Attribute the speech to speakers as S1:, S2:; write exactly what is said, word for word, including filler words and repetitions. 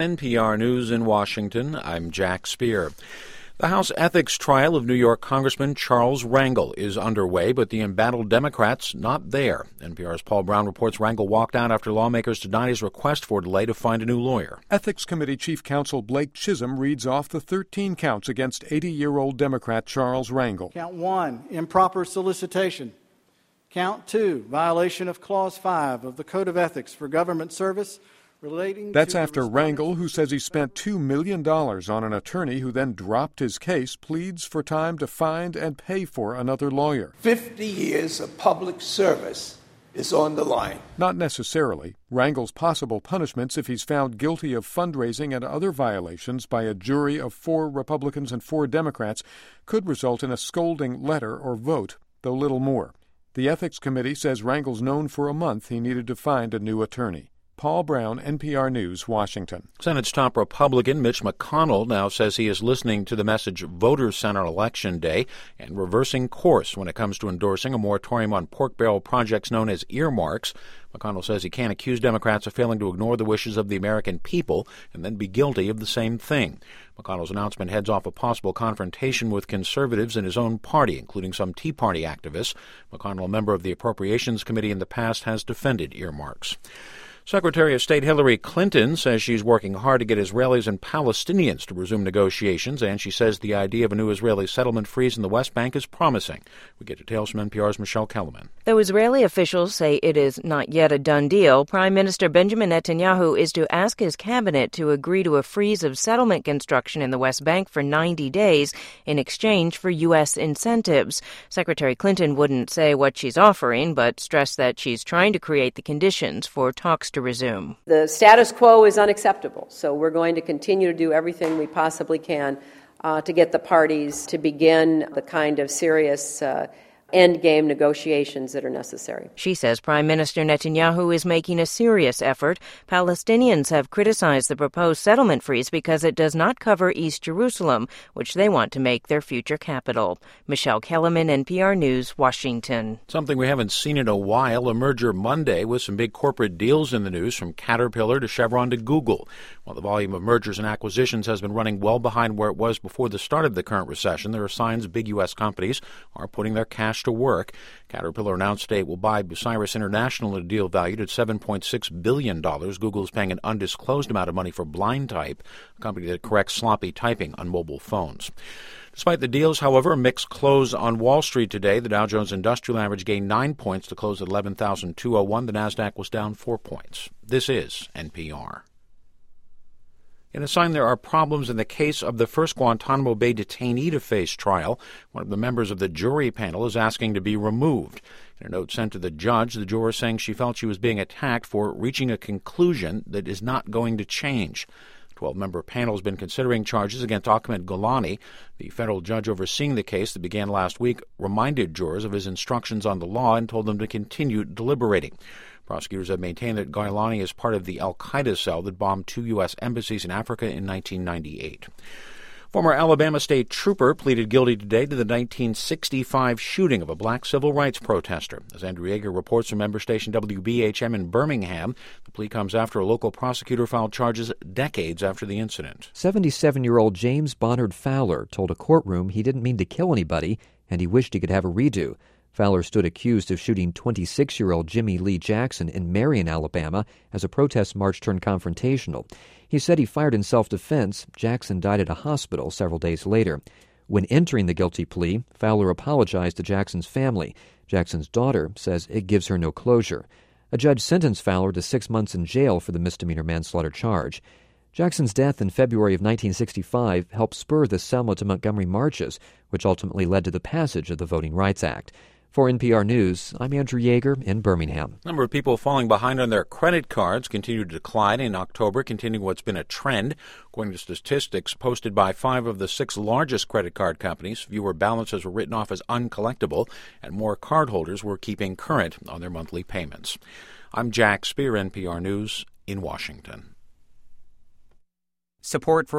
S1: N P R News in Washington, I'm Jack Speer. The House ethics trial of New York Congressman Charles Rangel is underway, but the embattled Democrats not there. N P R's Paul Brown reports Rangel walked out after lawmakers denied his request for a delay to find a new lawyer.
S2: Ethics Committee Chief Counsel Blake Chisholm reads off the thirteen counts against eighty-year-old Democrat Charles Rangel.
S3: Count one, improper solicitation. Count two, violation of Clause five of the Code of Ethics for Government Service.
S2: That's after Rangel, who says he spent two million dollars on an attorney who then dropped his case, pleads for time to find and pay for another lawyer.
S4: Fifty years of public service is on the line.
S2: Not necessarily. Rangel's possible punishments if he's found guilty of fundraising and other violations by a jury of four Republicans and four Democrats could result in a scolding letter or vote, though little more. The Ethics Committee says Rangel's known for a month he needed to find a new attorney. Paul Brown, N P R News, Washington.
S1: Senate's top Republican, Mitch McConnell, now says he is listening to the message voters sent on Election Day and reversing course when it comes to endorsing a moratorium on pork barrel projects known as earmarks. McConnell says he can't accuse Democrats of failing to ignore the wishes of the American people and then be guilty of the same thing. McConnell's announcement heads off a possible confrontation with conservatives in his own party, including some Tea Party activists. McConnell, a member of the Appropriations Committee in the past, has defended earmarks. Secretary of State Hillary Clinton says she's working hard to get Israelis and Palestinians to resume negotiations, and she says the idea of a new Israeli settlement freeze in the West Bank is promising. We get details from N P R's Michelle Kellerman.
S5: Though Israeli officials say it is not yet a done deal, Prime Minister Benjamin Netanyahu is to ask his cabinet to agree to a freeze of settlement construction in the West Bank for ninety days in exchange for U S incentives. Secretary Clinton wouldn't say what she's offering, but stressed that she's trying to create the conditions for talks to resume.
S6: The status quo is unacceptable, so we're going to continue to do everything we possibly can uh, to get the parties to begin the kind of serious uh, endgame negotiations that are necessary.
S5: She says Prime Minister Netanyahu is making a serious effort. Palestinians have criticized the proposed settlement freeze because it does not cover East Jerusalem, which they want to make their future capital. Michelle Kellerman, N P R News, Washington.
S1: Something we haven't seen in a while, a merger Monday with some big corporate deals in the news, from Caterpillar to Chevron to Google. While the volume of mergers and acquisitions has been running well behind where it was before the start of the current recession, there are signs big U S companies are putting their cash to work. Caterpillar announced today it will buy Bucyrus International at a deal valued at seven point six billion dollars. Google is paying an undisclosed amount of money for BlindType, a company that corrects sloppy typing on mobile phones. Despite the deals, however, a mixed close on Wall Street today. The Dow Jones Industrial Average gained nine points to close at eleven thousand two hundred one. The Nasdaq was down four points. This is N P R. In a sign there are problems in the case of the first Guantanamo Bay detainee to face trial, one of the members of the jury panel is asking to be removed. In a note sent to the judge, the juror saying she felt she was being attacked for reaching a conclusion that is not going to change. The twelve-member panel has been considering charges against Ahmed Golani. The federal judge overseeing the case that began last week reminded jurors of his instructions on the law and told them to continue deliberating. Prosecutors have maintained that Golani is part of the al-Qaeda cell that bombed two U S embassies in Africa in nineteen ninety-eight. Former Alabama state trooper pleaded guilty today to the nineteen sixty-five shooting of a black civil rights protester. As Andrew Yeager reports from member station W B H M in Birmingham, the plea comes after a local prosecutor filed charges decades after the incident.
S7: seventy-seven-year-old James Bonhard Fowler told a courtroom he didn't mean to kill anybody and he wished he could have a redo. Fowler stood accused of shooting twenty-six-year-old Jimmy Lee Jackson in Marion, Alabama, as a protest march turned confrontational. He said he fired in self-defense. Jackson died at a hospital several days later. When entering the guilty plea, Fowler apologized to Jackson's family. Jackson's daughter says it gives her no closure. A judge sentenced Fowler to six months in jail for the misdemeanor manslaughter charge. Jackson's death in February of nineteen sixty-five helped spur the Selma to Montgomery marches, which ultimately led to the passage of the Voting Rights Act. For N P R News, I'm Andrew Yeager in Birmingham.
S1: The number of people falling behind on their credit cards continued to decline in October, continuing what's been a trend. According to statistics posted by five of the six largest credit card companies, fewer balances were written off as uncollectible, and more cardholders were keeping current on their monthly payments. I'm Jack Speer, N P R News, in Washington.
S8: Support for